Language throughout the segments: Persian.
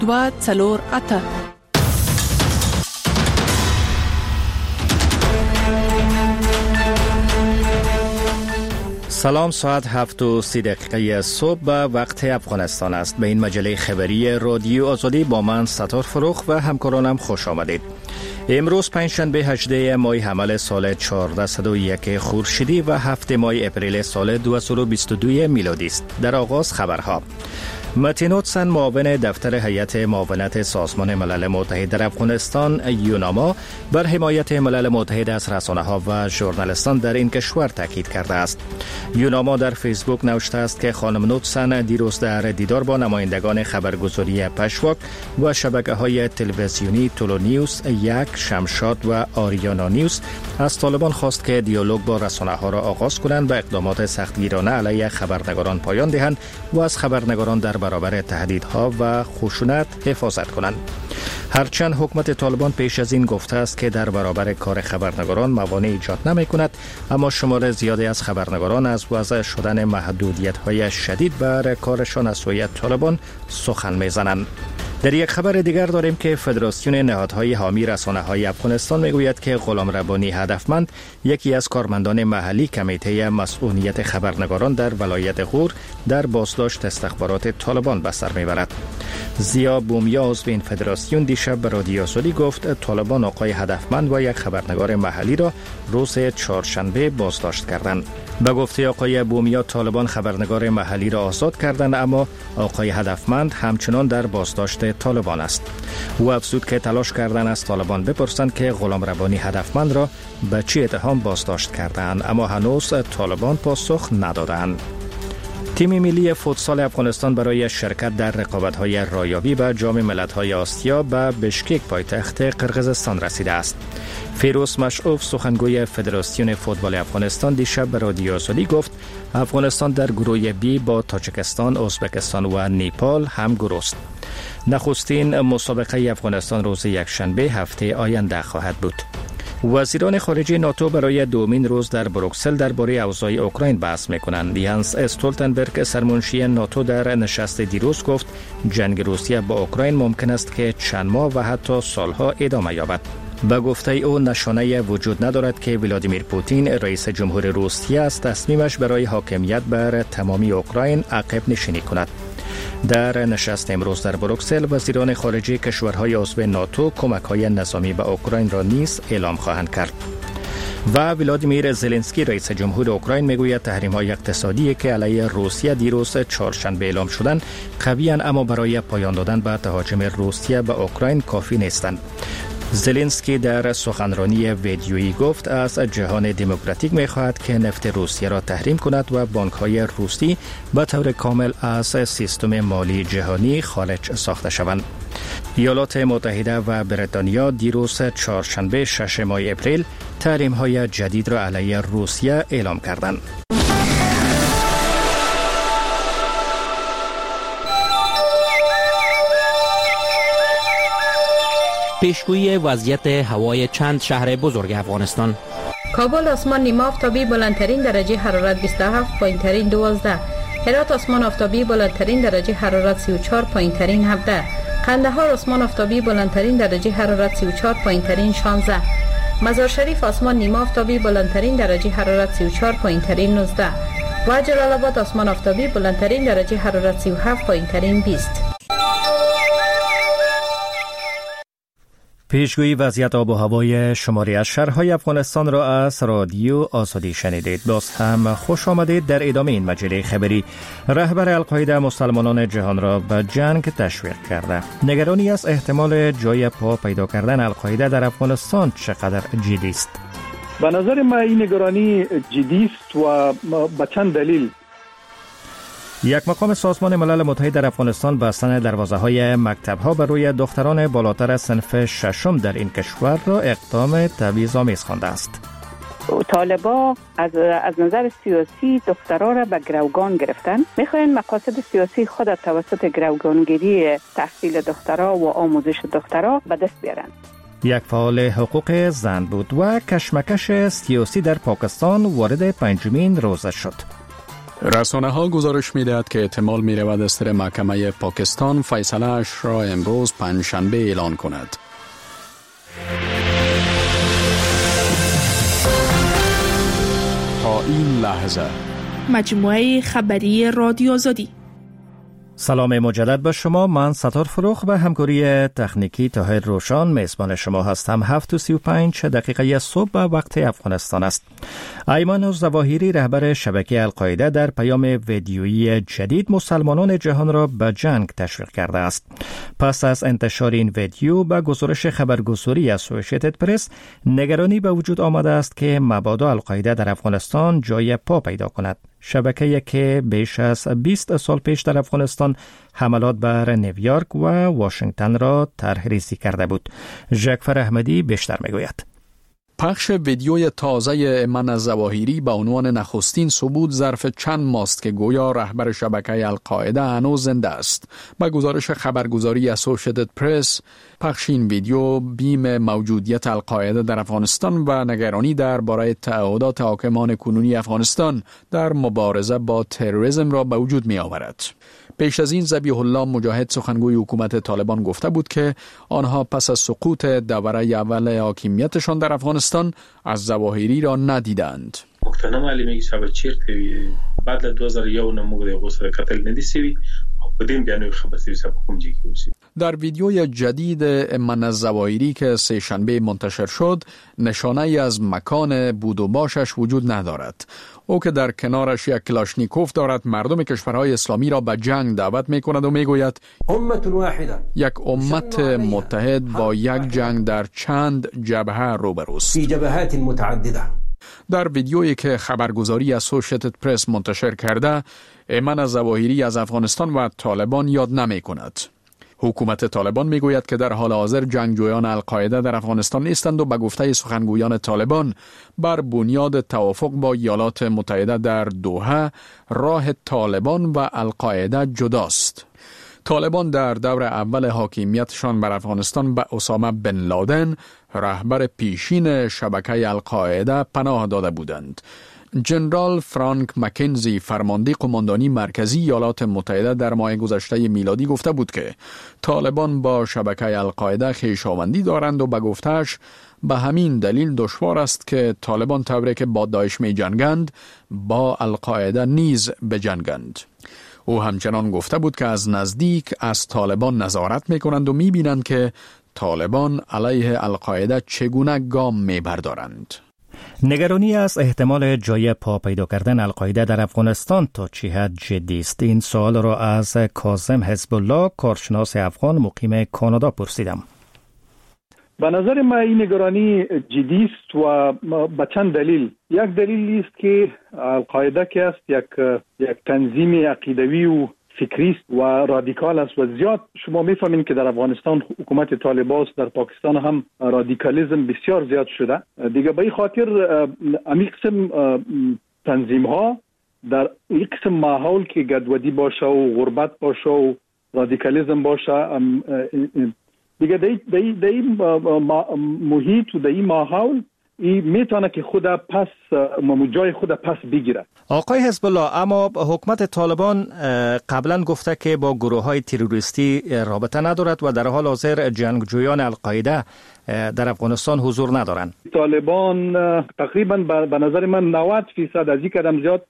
248. سلام، ساعت 7:30 صبح به وقت افغانستان است. به این مجله خبری رادیو آزادی با من ستار فروخ و همکارانم خوش آمدید. امروز پنجشنبه 18 ماه حمل سال 1401 خورشیدی و 7 ماه اپریل سال 2022 میلادی است. در آغاز خبرها. متین هودسون، معاون دفتر هیئت معاونت سازمان ملل متحد در افغانستان یوناما، بر حمایت ملل متحد از رسانه‌ها و ژورنالیستان در این کشور تاکید کرده است. یوناما در فیسبوک نوشته است که خانم هودسون دیروز در دیدار با نمایندگان خبرگزاری پشواک و شبکه‌های تلویزیونی تولو نیوز، یک، شمشاد و آریانا نیوز از طالبان خواست که دیالوگ با رسانه‌ها را آغاز کنند و اقدامات سختگیرانه علیه خبرنگاران پایان دهند و از خبرنگاران در برابر تهدیدها و خشونت حفاظت کنند. هرچند حکومت طالبان پیش از این گفته است که در برابر کار خبرنگاران موانع ایجاد نمی کند، اما شمار زیادی از خبرنگاران از وضع شدن محدودیت‌های شدید بر کارشان از سوی طالبان سخن می‌زنند. در یک خبر دیگر داریم که فدراسیون نهادهای حامی رسانه‌های افغانستان میگوید که غلام ربانی هدفمند، یکی از کارمندان محلی کمیته مسئولیت خبرنگاران در ولایت غور، در بازداشت استخبارات طالبان به سر میبرد. زیا بومیا عضو این فدراسیون دیشب به رادیو آزادی گفت طالبان آقای هدفمند و یک خبرنگار محلی را روز چهارشنبه بازداشت کردند. به گفته آقای بومیا طالبان خبرنگار محلی را آزاد کردند، اما آقای هدفمند همچنان در بازداشت طالبان است. او افزود که تلاش کردند از طالبان بپرسند که غلام ربانی هدفمند را به چه اتهام بازداشت کردند، اما هنوز طالبان پاسخ ندادند. تیم ملی فوتسال افغانستان برای شرکت در رقابت‌های رایابی به جام ملت‌های آسیا به بشکک پایتخت قرقیزستان رسیده است. فیروز مشعوف، سخنگوی فدراسیون فوتبال افغانستان، دیشب به رادیو آزادی گفت افغانستان در گروه بی با تاجیکستان، ازبکستان و نیپال هم گروه است. نخستین مسابقه افغانستان روز یکشنبه هفته آینده خواهد بود. وزیران خارجه ناتو برای دومین روز در بروکسل درباره اوضاع اوکراین بحث می‌کنند. یانس استولتنبرگ، سرمنشی ناتو، در نشست دیروز گفت جنگ روسیه با اوکراین ممکن است که چند ماه و حتی سالها ادامه یابد. به گفته او نشانه وجود ندارد که ولادیمیر پوتین، رئیس جمهور روسیه، از تصمیمش برای حاکمیت بر تمامی اوکراین عقب نشینی کند. در نشست امروز در بروکسل، وزیران خارجه کشورهای عضو ناتو کمک‌های نظامی به اوکراین را نیز اعلام خواهند کرد. و ولادیمیر زلنسکی، رئیس جمهور اوکراین، میگوید تحریم‌های اقتصادی که علیه روسیه دیروز چهارشنبه اعلام شدند قوی‌اند، اما برای پایان دادن به تهاجم روسیه به اوکراین کافی نیستند. زلنسکی در سخنرانی ویدیویی گفت از جهان دموکراتیک می‌خواهد که نفت روسیه را تحریم کند و بانک‌های روسی به طور کامل از سیستم مالی جهانی خارج ساخته شوند. ایالات متحده و بریتانیا دیروز چهارشنبه 6 ماه اپریل تحریم‌های جدید را علیه روسیه اعلام کردند. پیشگویی وضعیت هوای چند شهر بزرگ افغانستان. کابل آسمان نیمه آفتابی، بلندترین درجه حرارت 27، پایینترین 12. هرات آسمان آفتابی، بلندترین درجه حرارت 34، پایینترین 17. قندهار آسمان آفتابی، بلندترین درجه حرارت 34، پایینترین 16. مزار شریف آسمان نیمه آفتابی، بلندترین درجه حرارت 34، پایینترین 19. و جلال آباد آسمان آفتابی، بلندترین درجه حرارت 37، پایینترین 20. پیشگویی وضعیت آب و هوای شماری از شهرهای افغانستان را از رادیو آزادی شنیدید. باز هم خوش آمدید. در ادامه این مجله خبری، رهبر القاعده مسلمانان جهان را به جنگ تشویق کرده. نگرانی از احتمال جای پا پیدا کردن القاعده در افغانستان چقدر جدی است؟ به نظر من این نگرانی جدی است و به چند دلیل. یک مقام سازمان ملل متحد در افغانستان بستن دروازه‌های مکتب‌ها بر روی دختران بالاتر از صنف ششم در این کشور را اقدام تبعیض‌آمیز خوانده است. طالبا از نظر سیاسی دخترها را به گروگان گرفتن. میخواین مقاصد سیاسی خود توسط گروگانگیری تحصیل دخترها و آموزش دخترها به دست بیارن. یک فعال حقوق زن بود و کشمکش سیاسی در پاکستان وارد 5مین روزه شد. رسانه‌ها گزارش می‌دهد که احتمال می‌رود دستور محکمه پاکستان فیصله‌اش را امروز پنجشنبه اعلان کند. تا این لحظه مجموعه خبری رادیو آزادی. سلام مجدد به شما. من ستار فروخ و همکاری تکنیکی طاهر روشان میزبان شما هستم. 7:35 دقیقه صبح به وقت افغانستان است. ایمان الظواهری رهبر شبکه القاعده در پیام ویدیویی جدید مسلمانان جهان را به جنگ تشویق کرده است. پس از انتشار این ویدیو به گزارش خبرگزاری اسوسییتد پرس نگرانی به وجود آمده است که مبادا القاعده در افغانستان جای پا پیدا کند. شبکه‌ای که بیش از 20 سال پیش در افغانستان حملات بر نیویورک و واشنگتن را طرح‌ریزی کرده بود. ژکفر احمدی بیشتر میگوید. پخش ویدیوی تازه ایمان الظواهری به عنوان نخستین ثبوت ظرف چند ماست که گویا رهبر شبکه القاعده هنوز زنده است. با گزارش خبرگزاری اسوسییتد پرس، پخش این ویدیو بیم موجودیت القاعده در افغانستان و نگرانی درباره تعهدات حاکمان کنونی افغانستان در مبارزه با تروریسم را به وجود می آورد. پیش از این ذبیح الله مجاهد سخنگوی حکومت طالبان گفته بود که آنها پس از سقوط دوره اول حاکمیتشان در افغانستان از ظواهری را ندیدند. مقتنع معلومه که چیرته وی بعد له 2001 نه موږ د غوسه قتل نه دي سوي او په دې بیانوي خبر سوي چې کوم ځای کې اوسي. در ویدیوی جدید ایمان الظواهری که سه شنبه منتشر شد نشانه ای از مکان بود و باشش وجود ندارد. او که در کنارش یک کلاشنیکوف دارد مردم کشورهای اسلامی را به جنگ دعوت می کند و می گوید یک امت متحد با یک جنگ در چند جبهه روبروست. فی جبهات متعدده. در ویدیویی که خبرگزاری اسوسییتد پرس منتشر کرده، ایمان الظواهری از افغانستان و طالبان یاد نمی کند. حکومت طالبان می گوید که در حال حاضر جنگجویان القاعده در افغانستان نیستند و به گفته سخنگویان طالبان بر بنیاد توافق با ایالات متحده در دوحه راه طالبان و القاعده جداست. طالبان در دور اول حاکمیتشان بر افغانستان به اسامه بن لادن رهبر پیشین شبکه القاعده پناه داده بودند. جنرال فرانک مکنزی فرمانده قماندانی مرکزی ایالات متحده در ماه گذشته میلادی گفته بود که طالبان با شبکه القاعده خویشاوندی دارند و به گفته‌اش به همین دلیل دشوار است که طالبان طوری که با داعش می جنگند با القاعده نیز بجنگند. او همچنان گفته بود که از نزدیک از طالبان نظارت می کنند و می بینند که طالبان علیه القاعده چگونه گام می بردارند. نگرانی از احتمال جای پا پیدا کردن القاعده در افغانستان تا چه حد جدی است؟ این سوال را از کاظم حزب الله کارشناس افغان مقیم کانادا پرسیدم. به نظر من این نگرانی جدی است و به چند دلیل. یک دلیل است که القاعده که است یک تنظیم عقیدوی و فکری است و رادیکال است و زیاد شما میفهمین که در افغانستان حکومت طالبان است، در پاکستان هم رادیکالیسم بسیار زیاد شده. دیگه به این خاطر امی قسم تنظیم ها در این قسم ماحول که گدودی باشه و غربت باشه و رادیکالیسم باشه دیگه در این محیط و در این ماحول این میتونه که خود پس جای خود پس بگیره. آقای حزب الله، اما حکومت طالبان قبلا گفته که با گروه های تروریستی رابطه ندارد و در حال حاضر جنگجویان القاعده در افغانستان حضور ندارند. طالبان تقریبا به نظر من 90% از این قدم زیاد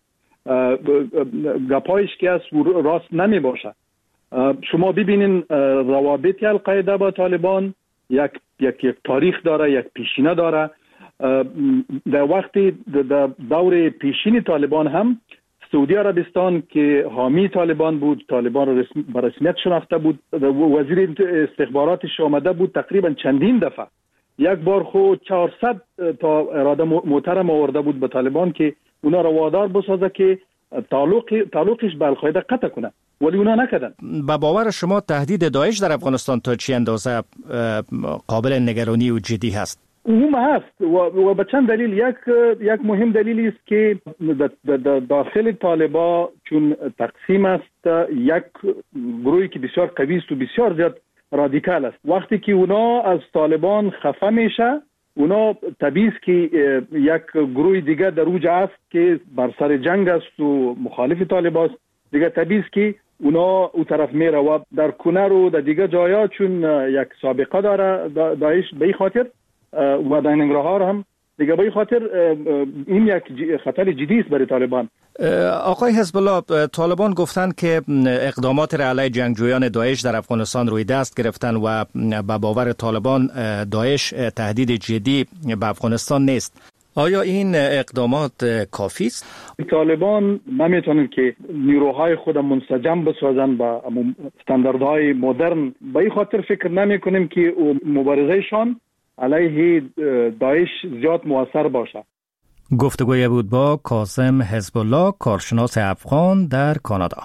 گپایش که از راست نمی باشه. شما ببینین روابط القاعده با طالبان یک تاریخ داره، یک پیشینه داره. در وقت دور پیشین طالبان هم سعودی عربستان که حامی طالبان بود، طالبان را به رسمیت شناخته بود، وزیر استخباراتش آمده بود تقریبا چندین دفعه. یک بار خود 400 تا اراده محترم آورده بود به طالبان که اونا را وادار بسازه که تعلقش به القاعده قطع کنه، ولی اونا نکردن. با باور شما تهدید داعش در افغانستان تا چه اندازه قابل نگرانی و جدی هست؟ عموم هست و به چند دلیل. یک مهم دلیل است که داخل طالبان چون تقسیم است، یک گروهی که بسیار قوی است و بسیار زیاد رادیکال است. وقتی که اونا از طالبان خفه میشه، اونا طبیعی است که یک گروه دیگه در اوج است که بر سر جنگ است و مخالف طالب است. دیگه طبیعی است که اونا او طرف میره و در کنر و در دیگه جایا چون یک سابقه داره داعش به این خاطر و در ننگرهار هم دیگه به این خاطر این یک خطر جدی است برای طالبان. آقای حزب الله، طالبان گفتند که اقدامات را علیه جنگجویان داعش در افغانستان روی دست گرفتن و به باور طالبان داعش تهدید جدی به افغانستان نیست. آیا این اقدامات کافی است؟ طالبان نمیتونن که نیروهای خود منسجم بسازن با استانداردهای مدرن. به این خاطر فکر نمیکنیم که مبارزهشان علیه داعش زیاد مؤثر باشه. گفتگوی بود با کاظم حزب الله، کارشناس افغان در کانادا.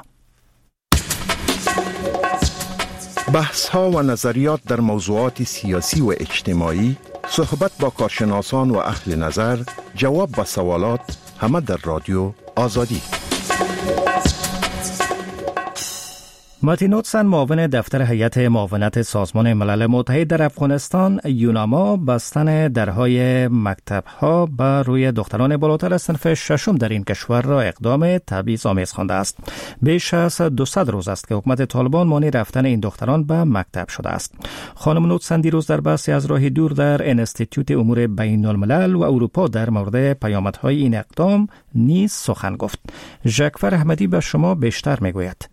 بحث ها و نظریات در موضوعات سیاسی و اجتماعی، صحبت با کارشناسان و اهل نظر، جواب به سوالات، همه در رادیو آزادی. ماتی نوتسن، معاون دفتر هیئت معاونت سازمان ملل متحد در افغانستان یوناما، بستن درهای مکتب‌ها بر روی دختران بالاتر از صنف ششم در این کشور را اقدام تبعیض‌آمیز خوانده است. بیش از 200 روز است که حکومت طالبان مانع رفتن این دختران به مکتب شده است. خانم نوتسن دیروز در بحثی از راه دور در انستیتوت امور بین الملل و اروپا در مورد پیامدهای این اقدام نیز سخن گفت. ژکفر احمدی به شما بیشتر میگوید.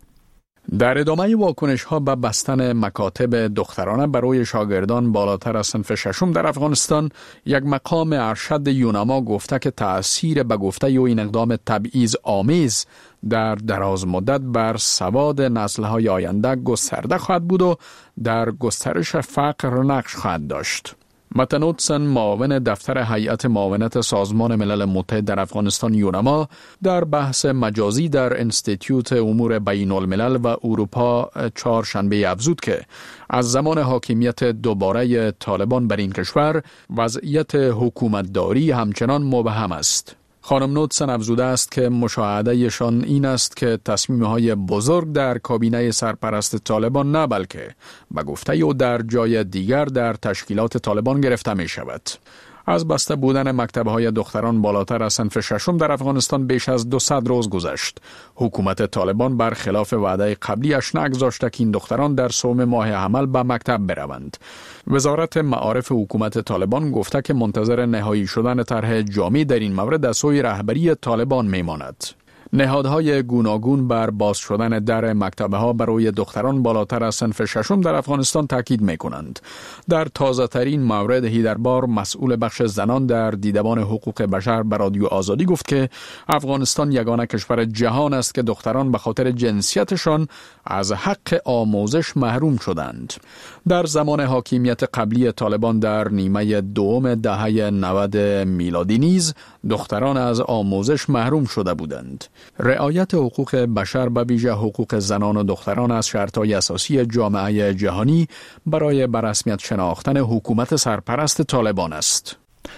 در ادامه واکنش ها به بستن مکاتب دخترانه برای شاگردان بالاتر از صنف ششم در افغانستان، یک مقام ارشد یوناما گفته که تأثیر به گفته این اقدام تبعیض آمیز در دراز مدت بر سواد نسل‌های آینده گسترده خواهد بود و در گسترش فقر نقش خواهد داشت. ماتی نوتسن، معاون دفتر هیئت معاونت سازمان ملل متحد در افغانستان یوناما، در بحث مجازی در انستیتوت امور بین الملل و اروپا چهارشنبه افزود که از زمان حاکمیت دوباره طالبان بر این کشور وضعیت حکومتداری همچنان مبهم است. خانم نوتسن افزوده است که مشاهدهشان این است که تصمیم‌های بزرگ در کابینه سرپرست طالبان نه بلکه به گفته او در جای دیگر در تشکیلات طالبان گرفته می شود. از بسته بودن مکتب‌های دختران بالاتر از صنف ششم در افغانستان بیش از 200 روز گذشت. حکومت طالبان برخلاف وعده قبلیش نگذاشته که این دختران در صوم ماه حمل به مکتب بروند. وزارت معارف حکومت طالبان گفته که منتظر نهایی شدن طرح جامع در این مورد از سوی رهبری طالبان میماند. نهادهای گوناگون بر باز شدن در مکتب‌ها برای دختران بالاتر از صنف ششم در افغانستان تاکید می‌کنند. در تازه‌ترین مورد هیدربار، مسئول بخش زنان در دیدبان حقوق بشر به رادیو آزادی گفت که افغانستان یگانه کشور جهان است که دختران به خاطر جنسیتشان از حق آموزش محروم شدند. در زمان حاکمیت قبلی طالبان در نیمه دوم دهه 90 میلادی نیز دختران از آموزش محروم شده بودند. رعایت حقوق بشر به ویژه حقوق زنان و دختران از شرط‌های اساسی جامعه جهانی برای به رسمیت شناختن حکومت سرپرست طالبان است.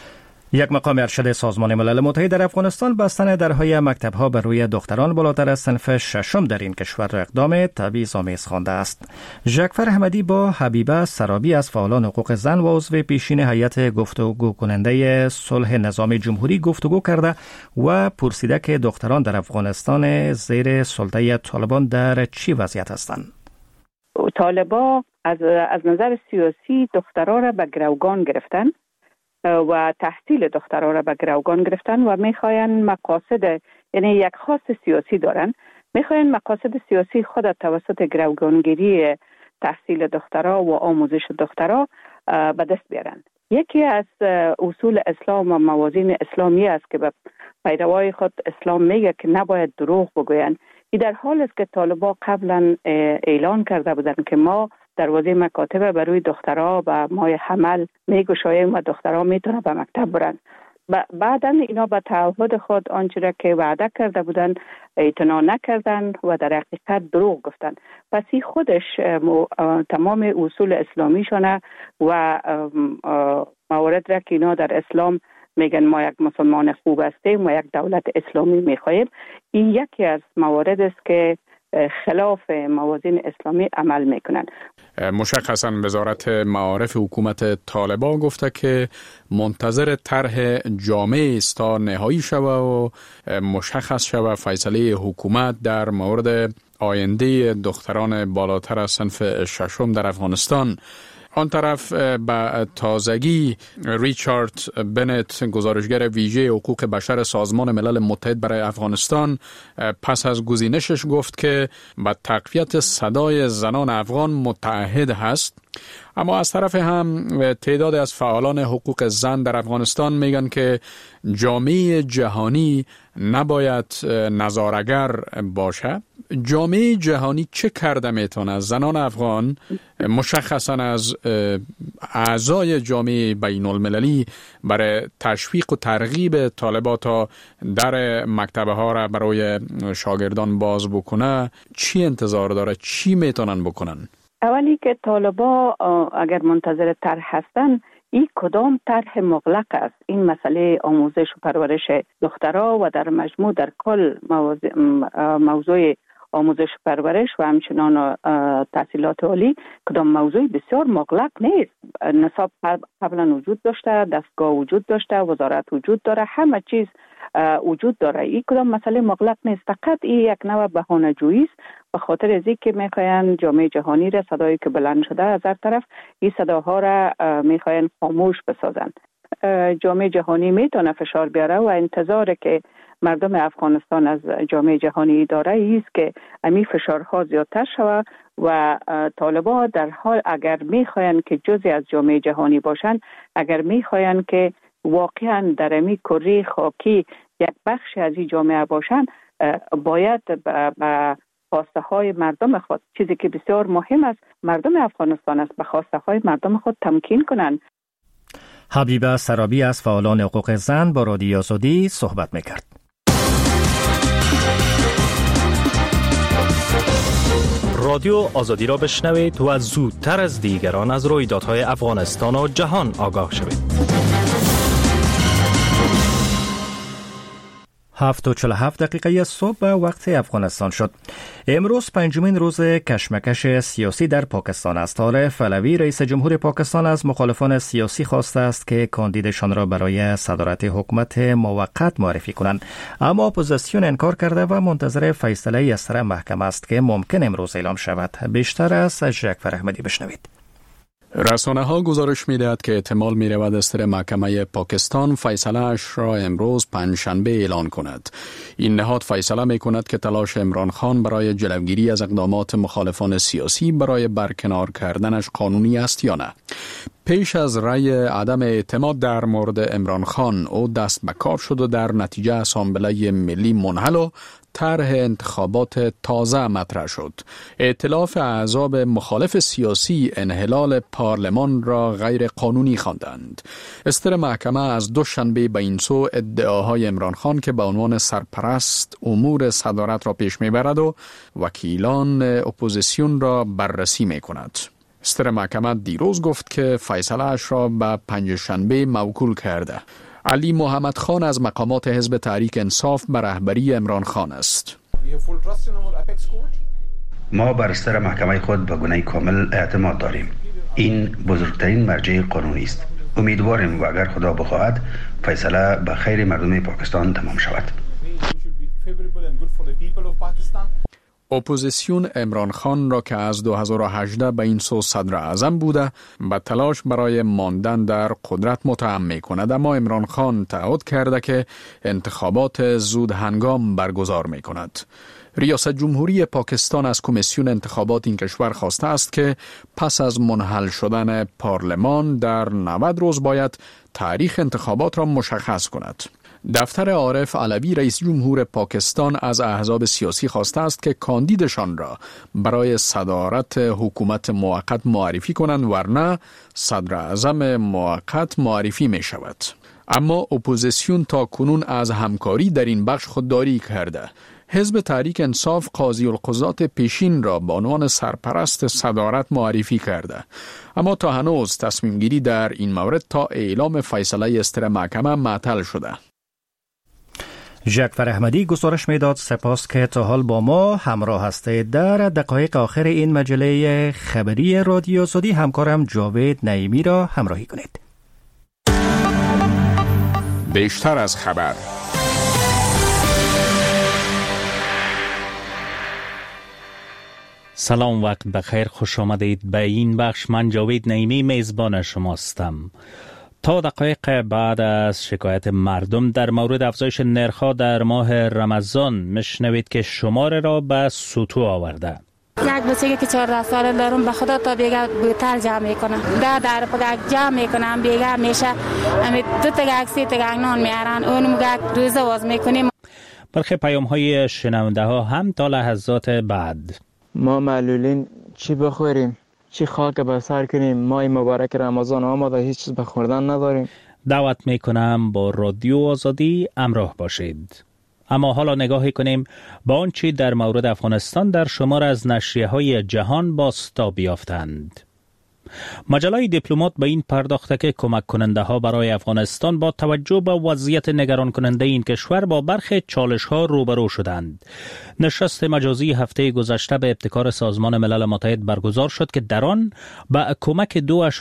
یک مقام ارشد سازمان ملل متحد در افغانستان بستن درهای مکتب‌ها بر روی دختران بالاتر از صنف ششم در این کشور را اقدام تبعیض‌آمیز خوانده است. ژکفر احمدی با حبیبه سرابی از فعالان حقوق زن و عضو پیشین هیئت گفتگو کننده صلح نظام جمهوری گفتگو کرده و پرسیده که دختران در افغانستان زیر سلطه طالبان در چی وضعیت هستند. طالبان از نظر سیاسی دخترها را به گروگان گرفتن و تحصیل دخترها را به گروگان گرفتن و میخواین مقاصد، یعنی یک خواست سیاسی دارن، میخواین مقاصد سیاسی خود توسط گروگانگیری تحصیل دخترها و آموزش دخترها به دست بیارن. یکی از اصول اسلام و موازین اسلامی است که به پیروای خود اسلام میگه که نباید دروغ بگوین. این در حال است که طالبان قبلا اعلان کرده بودند که ما دروازه مکاتب برای دخترها و ماه حمل میگشاییم و دخترها میتونن به مکتب برن. بعدا اینا به تعهد خود آنچه را که وعده کرده بودن اعتنا نکردن و در حقیقت دروغ گفتن. پس این خودش تمام اصول اسلامیشانه و موارد را که اینا در اسلام میگن ما یک مسلمان خوب هستیم و یک دولت اسلامی میخواهیم. این یکی از موارد است که خلاف موازین اسلامی عمل میکنن. مشخصاً وزارت معارف حکومت طالبان گفته که منتظر طرح جامع است تا نهایی شوه و مشخص شوه فیصله حکومت در مورد آینده دختران بالاتر از صنف ششم در افغانستان. آن طرف به تازگی ریچارد بنت، گزارشگر ویژه حقوق بشر سازمان ملل متحد برای افغانستان، پس از گزینشش گفت که به تقویت صدای زنان افغان متعهد هست. اما از طرف هم تعداد از فعالان حقوق زن در افغانستان میگن که جامعه جهانی نباید نظاره‌گر باشه. جامعه جهانی چه کرده میتونه زنان افغان، مشخصا از اعضای جامعه بین المللی، برای تشویق و ترغیب طالبات تا در مکتبه ها را برای شاگردان باز بکنه چی انتظار داره؟ چی میتونن بکنن؟ اولی که طالبا اگر منتظر طرح هستن، این کدام طرح مغلق است؟ این مسئله آموزش و پرورش دخترها و در مجموع در کل موضوع آموزش و پرورش و همچنان تحصیلات عالی کدام موضوع بسیار مغلق نیست. نصاب قبلا وجود داشته، دستگاه وجود داشته، وزارت وجود داره، همه چیز وجود داره. این کدام مسئله مغلق نیست، فقط این یک نوع بهانه‌جویی است به خاطر از اینکه میخواین جامعه جهانی را، صدایی که بلند شده از هر طرف، این صداها را میخواین خاموش بسازن. جامعه جهانی میتونه فشار بیاره و انتظار که مردم افغانستان از جامعه جهانی داره ایست که امی فشارها زیادتر شود و طالبان در حال اگر میخواین که جزئی از جامعه جهانی باشن، اگر میخواین که واقعا در امی کره خاکی یک بخش از این جامعه باشن، باید به خواسته های مردم خود، چیزی که بسیار مهم است مردم افغانستان است، به خواسته های مردم خود تمکین کنند. حبیبه سرابی از فعالان حقوق زن با رادیو آزادی صحبت میکرد. رادیو آزادی را بشنوید و زودتر از دیگران از رویدادهای افغانستان و جهان آگاه شوید. 7:47 صبح به وقت افغانستان شد. امروز پنجمین روز کشمکش سیاسی در پاکستان است. عارف علوی رئیس جمهور پاکستان از مخالفان سیاسی خواسته است که کاندیدشان را برای صدارت حکومت موقت معرفی کنند، اما اپوزیسیون انکار کرده و منتظر فیصله از طرف محکمه است که ممکن امروز اعلام شود. بیشتر از جعفر احمدی بشنوید. رسانه ها گزارش می دهد که احتمال می رود دستور محکمه پاکستان فیصله اش را امروز پنجشنبه اعلان کند. این نهاد فیصله می کند که تلاش عمران خان برای جلوگیری از اقدامات مخالفان سیاسی برای برکنار کردنش قانونی است یا نه. پیش از رأی عدم اعتماد در مورد عمران خان، او دست به کار شد و در نتیجه اسامبله ملی منحل و طرح انتخابات تازه مطرح شد. ائتلاف احزاب مخالف سیاسی انحلال پارلمان را غیر قانونی خواندند. استر محکمه از دوشنبه به این سو ادعاهای عمران خان که به عنوان سرپرست امور صدارت را پیش میبرد و وکیلان اپوزیسیون را بررسی میکند. استر محکمه دیروز گفت که فیصله اش را به پنجشنبه موکول کرده. علی محمد خان از مقامات حزب تحریک انصاف به رهبری عمران خان است. ما بر استر محکمه خود به گونه کامل اعتماد داریم. این بزرگترین مرجع قانونی است. امیدواریم و اگر خدا بخواهد فیصله به خیر مردم پاکستان تمام شود. اپوزیسیون عمران خان را که از 2018 به این سو صدر اعظم بوده به تلاش برای ماندن در قدرت متهم می کند، اما عمران خان تعهد کرده که انتخابات زود هنگام برگزار می کند. ریاست جمهوری پاکستان از کمیسیون انتخابات این کشور خواسته است که پس از منحل شدن پارلمان در 90 روز باید تاریخ انتخابات را مشخص کند. دفتر عارف علوی رئیس جمهور پاکستان از احزاب سیاسی خواسته است که کاندیدشان را برای صدارت حکومت موقت معرفی کنند، ورنه صدر اعظم موقت معرفی می شود. اما اپوزیسیون تا کنون از همکاری در این بخش خودداری کرده. حزب تحریک انصاف قاضی القضات پیشین را به عنوان سرپرست صدارت معرفی کرده، اما تا هنوز تصمیم گیری در این مورد تا اعلام فیصله استر محکمه معطل شده. جعفر احمدی گزارش میداد. سپاس که تا حال با ما همراه هستید. در دقایق آخر این مجله خبری رادیو آزادی همکارم جاوید نعیمی را همراهی کنید. بیشتر از خبر. سلام، وقت بخیر، خوش آمدید به این بخش. من جاوید نعیمی میزبان شماستم. تا دقایق بعد از شکایت مردم در مورد افزایش نرخ‌ها در ماه رمضان میشنوید که شماره را به سطوح آورده. یک بچگی که 14 ساله دارم، به خدا تا بیگه بوتل جمع میکنم، در پگک جمع میکنم، بیگه میشه امی 2 تگک 3 تگک نان میارن، اون مگک روزه واز میکنیم. برخی پیام های شنونده ها هم تا لحظات بعد. ما معلولین چی بخوریم؟ چی خاک به سر کنیم؟ ماه مبارک رمضان آمده، هیچ چیز به خوردن نداریم. دعوت میکنم با رادیو آزادی همراه باشید. اما حالا نگاهی کنیم با آنچه در مورد افغانستان در شمار از نشریه‌های جهان بازتاب یافتند. مجله دیپلمات به این پرداخته که کمک کننده ها برای افغانستان با توجه به وضعیت نگران کننده این کشور با برخی چالش ها روبرو شدند. نشست مجازی هفته گذشته به ابتکار سازمان ملل متحد برگزار شد که در آن با کمک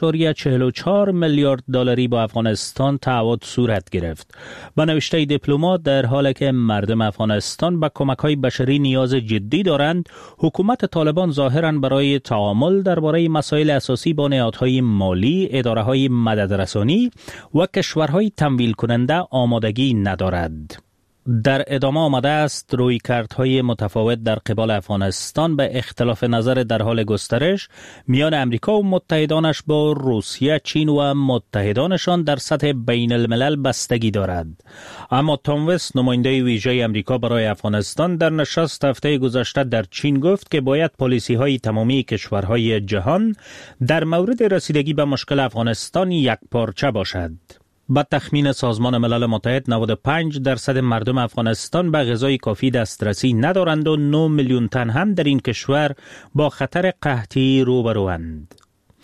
2.44 میلیارد دلاری با افغانستان تعهد صورت گرفت. به نوشته دیپلمات، در حالی که مردم افغانستان به کمک های بشری نیاز جدی دارند، حکومت طالبان ظاهراً برای تعامل درباره مسائل اساسی با نهادهای مالی، اداره‌های مددرسانی و کشورهای تمویل کننده آمادگی ندارد. در ادامه آمده است رویکردهای متفاوت در قبال افغانستان به اختلاف نظر در حال گسترش میان امریکا و متحدانش با روسیه، چین و متحدانشان در سطح بین الملل بستگی دارد. اما تام وست، نماینده ویژه امریکا برای افغانستان، در نشست هفته گذشته در چین گفت که باید پالیسی های تمامی کشورهای جهان در مورد رسیدگی به مشکل افغانستان یک پارچه باشد. با تخمین سازمان ملل متحد 95% مردم افغانستان به غذای کافی دسترسی ندارند و 9 میلیون تن هم در این کشور با خطر قحطی روبروند.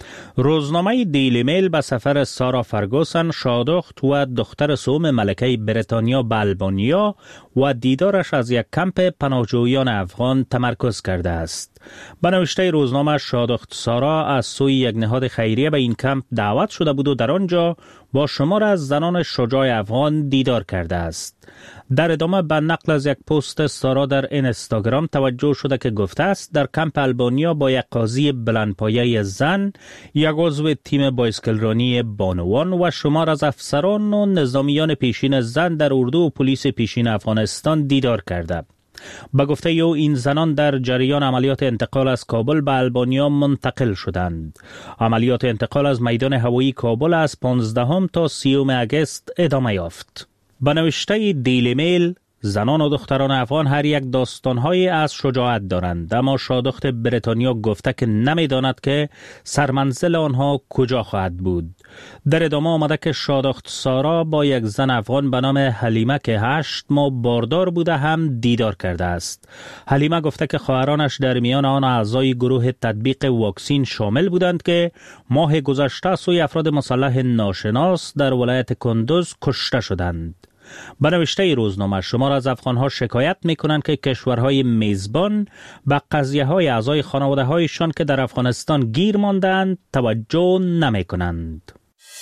روزنامه دیلی میل به سفر سارا فرگوسن، شادخت و دختر سوم ملکه بریتانیا به البانیا و دیدارش از یک کمپ پناهجویان افغان تمرکز کرده است. به نوشته روزنامه، شادخت سارا از سوی یک نهاد خیریه به این کمپ دعوت شده بود و در آنجا با شمار از زنان شجاع افغان دیدار کرده است. در ادامه به نقل از یک پست سارا در اینستاگرام توجه شده که گفته است در کمپ البانیا با یک قاضی بلندپایه زن، یک عضو تیم بایسکلرانی بانوان و شمار از افسران و نظامیان پیشین زن در اردو و پلیس پیشین افغانستان دیدار کرده. به گفته او، این زنان در جریان عملیات انتقال از کابل به البانیا منتقل شدند. عملیات انتقال از میدان هوایی کابل از 15 تا 30 اگست ادامه یافت. به نوشته دیلی میل، زنان و دختران افغان هر یک داستان‌های از شجاعت دارند، اما شادخت بریتانیا گفته که نمی‌داند که سرمنزل آنها کجا خواهد بود. در ادامه آمده که شادخت سارا با یک زن افغان به نام حلیمه که 8 ماه باردار بوده هم دیدار کرده است. حلیمه گفته که خواهرانش در میان آن اعضای گروه تطبیق واکسین شامل بودند که ماه گذشته سوی افراد مسلح ناشناس در ولایت کندوز کشته شدند. به نوشته روزنامه، شمار از افغانها شکایت می‌کنند که کشورهای میزبان به قضیه‌های اعضای خانواده‌هایشان که در افغانستان گیر ماندند توجه نمی‌کنند.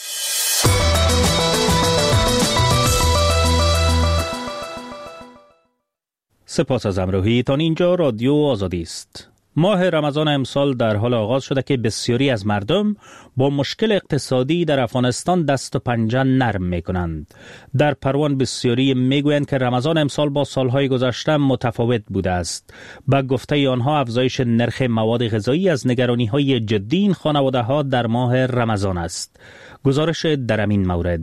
سپاس از همراهیتان. اینجا رادیو آزادی است. ماه رمضان امسال در حال آغاز شده که بسیاری از مردم با مشکل اقتصادی در افغانستان دست و پنجه نرم می کنند. در پروان بسیاری می گویند که رمضان امسال با سالهای گذشته متفاوت بوده است. با گفته آنها، افزایش نرخ مواد غذایی از نگرانی های جدی این خانواده ها در ماه رمضان است. گزارش در این مورد.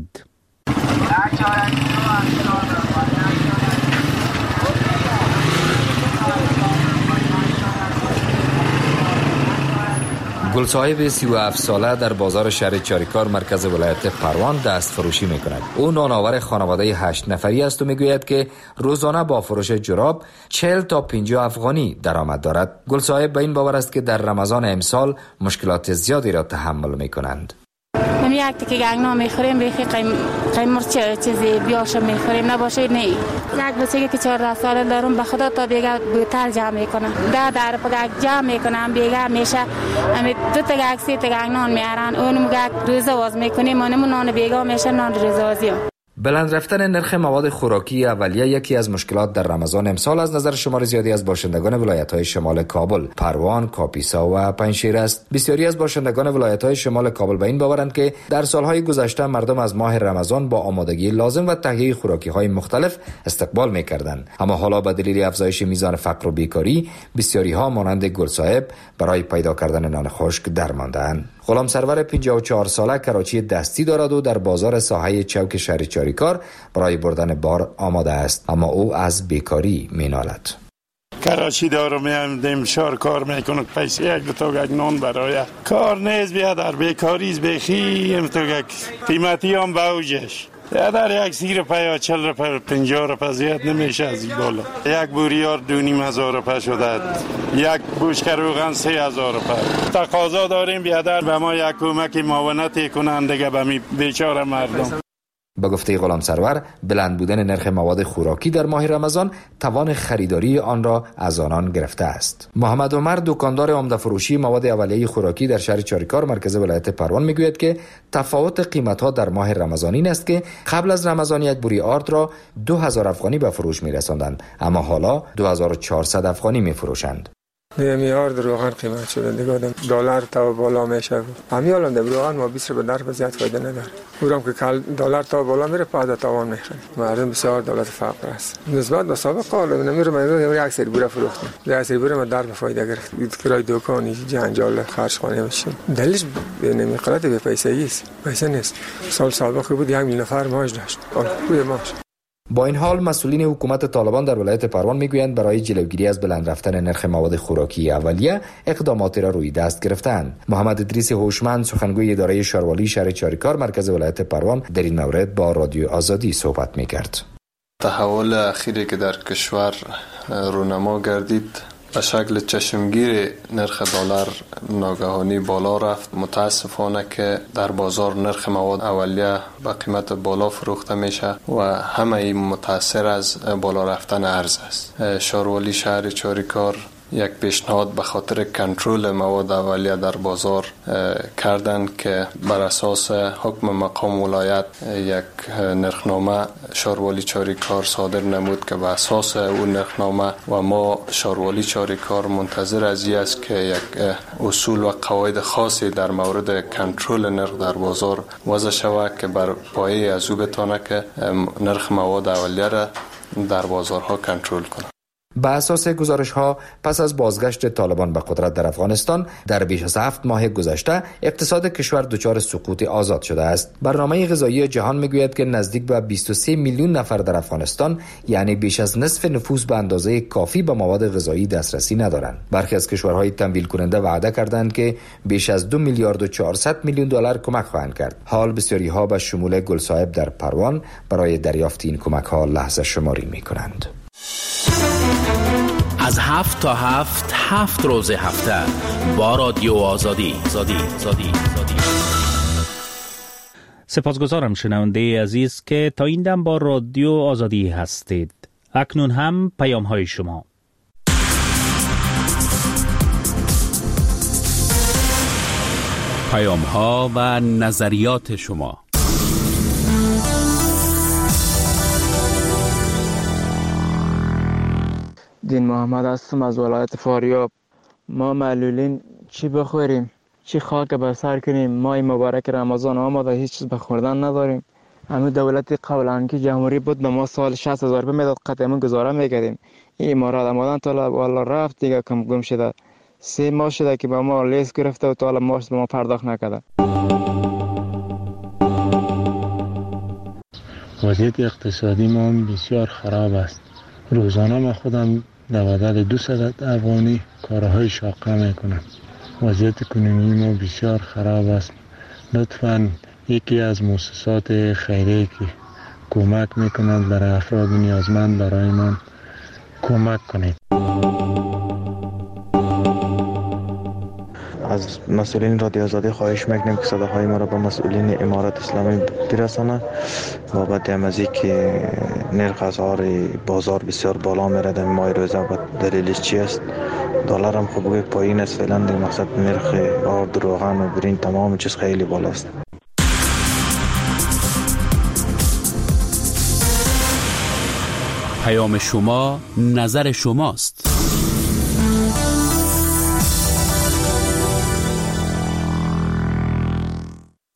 گلصاحب 37 ساله در بازار شهر چاریکار مرکز ولایت پروان دست فروشی می کند. او نانآور خانواده 8 نفری است و می گوید که روزانه با فروش جراب 40 تا 50 افغانی درآمد دارد. گلصاحب به این باور است که در رمضان امسال مشکلات زیادی را تحمل می کنند. یک تکی گنگنا میخوریم بیخی قیمر چیزی بیاشو میخوریم نباشه نه. یک بچگی که 14 ساله دارم به خدا تا بیگا بوتل جمع میکنم در پگک جمع میکنم بیگا میشه دو تا سی تا گنگنان میارن اونم گک روزه واز میکنیم منم نان بیگا میشه نان روزازی. بلند رفتن نرخ مواد خوراکی اولیه یکی از مشکلات در رمضان امسال از نظر شمار زیادی از باشندگان ولایت‌های شمال کابل، پروان، کاپیسا و پنجشیر است. بسیاری از باشندگان ولایت‌های شمال کابل به این باورند که در سالهای گذشته مردم از ماه رمضان با آمادگی لازم و تهیه خوراکی‌های مختلف استقبال می‌کردند، اما حالا به دلیل افزایش میزان فقر و بیکاری بسیاری‌ها مانند گلصاحب برای پیدا کردن نان خشک درمانده‌اند. غلام سرور 54 ساله کراچی دستی دارد و در بازار ساحه چوک شهر چاریکار برای بردن بار آماده است، اما او از بیکاری مینالد. کراچی دارم دمشار کار میکنه پیسه یک دو تا نان برای کار نیست بیا در بیکاری بخی تو قیمتی هم به اوجش در یک سیر پیا 40 روپه 50 روپه زیاد نمیشه از این بالا. یک بوریار 2,500 روپه شده، یک بوشک روغن 3,000 روپه. تقاضا داریم بیادر به ما یک کمک معاونتی کنند دیگه به می بیچاره مردم. به گفته غلام سرور بلند بودن نرخ مواد خوراکی در ماه رمضان توان خریداری آن را از آنان گرفته است. محمد عمر دکاندار عمده فروشی مواد اولیه خوراکی در شهر چاریکار مرکز ولایت پروان میگوید که تفاوت قیمت‌ها در ماه رمضان این است که قبل از رمضان یک بوری آرد را 2000 افغانی به فروش می‌رساندند، اما حالا 2400 افغانی می‌فروشند. میار روغن قیمت شده دیگه دلار تا بالا میشه. همین الان در روغن ما 20 به در زیاد فایده نداره. اونم که دلار تا بالا میره پاده تاوان میخره. مردم بسیار دولت فقر است. نسبت به سابق حال نمیره من یک سری بوره فروختم. یک سری بوره ما در به فایده گرفت. کرای دکانی جنجال خرج خانه میشه. دلیلش نمیقرات به پیسه است. پیسه نیست. سال سابق بود 1 میلیون نفر معاش داشت. خوبه معاش. با این حال مسئولین حکومت طالبان در ولایت پروان میگویند برای جلوگیری از بلند رفتن نرخ مواد خوراکی اولیه اقداماتی را روی دست گرفتند. محمد ادریس هوشمند سخنگوی اداره شاروالی شهر چاریکار مرکز ولایت پروان در این مورد با رادیو آزادی صحبت میکرد. تحول اخیری که در کشور رونما گردید به شکل چشمگیر نرخ دلار ناگهانی بالا رفت. متاسفانه که در بازار نرخ مواد اولیه به قیمت بالا فروخته میشه و همه متاثر از بالا رفتن ارز است. شاروالی شهر چاریکار یک پیشنهاد به خاطر کنترل مواد اولیه در بازار کردند که بر اساس حکم مقام ولایت یک نرخنامه شاروالی چاریکار صادر نمود که به اساس اون نرخنامه و ما شاروالی چاریکار منتظر از این است که یک اصول و قواعد خاصی در مورد کنترل نرخ در بازار وضع شود که بر پایه از او بتونه که نرخ مواد اولیه را در بازارها کنترل کنه. به اساس گزارش‌ها پس از بازگشت طالبان به قدرت در افغانستان در بیش از 7 ماه گذشته اقتصاد کشور دچار سقوط آزاد شده است. برنامه غذایی جهان میگوید که نزدیک به 23 میلیون نفر در افغانستان یعنی بیش از نصف نفوس به اندازه کافی به مواد غذایی دسترسی ندارند. برخی از کشورهای تمویل کننده وعده کردند که بیش از 2 میلیارد و 400 میلیون دلار کمک خواهند کرد. حال بسیاری‌ها به شمول گلصاحب در پروان برای دریافت این کمک‌ها لحظه شماری می‌کنند. از 7 تا 7 روز هفته با رادیو آزادی. سپاسگزارم شنونده عزیز که تا این دم با رادیو آزادی هستید. اکنون هم پیام های شما. پیام ها و نظریات شما. دین محمد هستم از ولایت فاریاب. ما معلولین چی بخوریم؟ چی خاک به سر کنیم؟ ماه مبارک رمضان آمده هیچ چیز به خوردن نداریم. همین دولت قبلا که جمهوری بود به ما سال 60,000 روپیه میداد، قطعا گزاره میکردیم. این امارات آمدن تا والا رفت دیگه کم گم شده. 3 ماه شده که به ما لیست گرفته و تا حالا ماش به ما پرداخت نکرده. وضعیت اقتصادی ما بسیار خراب است. روزانه ما خودم در بدل 200 افغانی کارهای شاقه میکنم. وضعیت کنونی ما بسیار خراب است. لطفاً یکی از مؤسسات خیریه که کمک میکنند برای افراد نیازمند برای من کمک کنید. از مسئولین رادیو آزادی خواهش میکنیم که صداهای ما را به مسئولین امارت اسلامی برسانه بابت امازی که نرخ اسعار بازار بسیار بالا میره در ماه روزه و دلیلش چی است؟ دلار هم خوب پایین است فعلا، در مقصد نرخ آرد و روغن و برین تمام چیز خیلی بالاست. پیام شما نظر شماست.